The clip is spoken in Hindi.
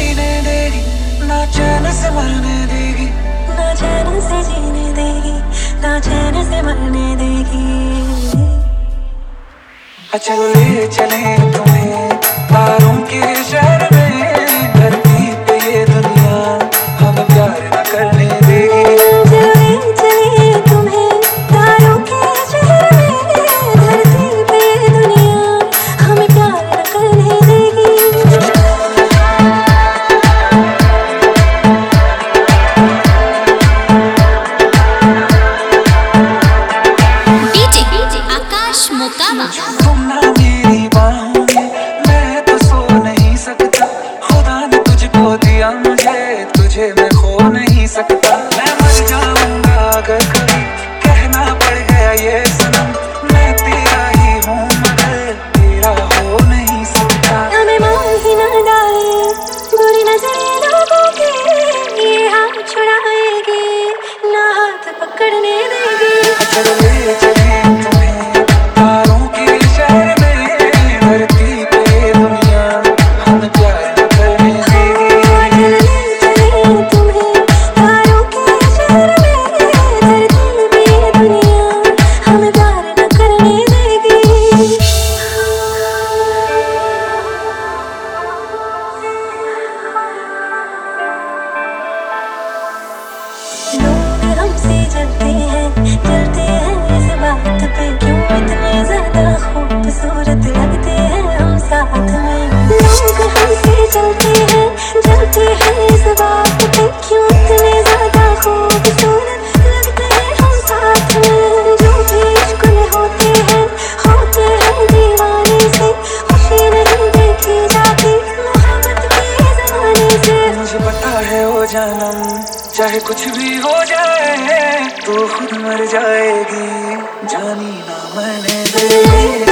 जीने देगी, ना चैन से मरने देगी, ना चैन से जीने देगी, ना चैन से मरने देगी। चलो ले चले तुम्हें तारों के शहर में, धरती पे ये दुनिया हमें प्यार न करने देगी। चलो ले चले तुम्हें तारों के शहर में, धरती पे ये दुनिया हमें प्यार न करने देगी। आकाश मोकामा। तुम ना मेरी बाहों में, मैं तो सो नहीं सकता, खुदा ने तुझको दिया मुझे, तुझे मैं खो नहीं सकता। मैं मर जाऊंगा अगर कभी कहना पड़ गया ये सनम, मैं तेरा ही हूँ मगर तेरा हो नहीं सकता। हमें मान ही ना डाले बुरी नजरें लोगों की, ये हाथ छुड़ाएगी ना हाथ पकड़ने देगी। चलो ले चले तुम्हें तारों के शहर में, धरती पे ये दुनिया हमें प्यार न करने देगी। चले तुम्हें तारों के शहर में, धरती पे ये दुनिया हमें प्यार न करने देगी। लोग हमसे जलते हैं इस बात पे, क्यों इतने ज्यादा खूबसूरत लगते हैं हम साथ में। लोग हमसे जलते हैं इस बात पे, क्यों इतने ज्यादा खूबसूरत लगते हैं हम साथ में। जो भी इश्क में होते हैं दीवाने से, खुशी नहीं देखी जाती मोहब्बत के जमाने से। मुझे पता है वो जानम चाहे कुछ भी हो जाए, तू खुद मर जाएगी, जानी ना मैंने।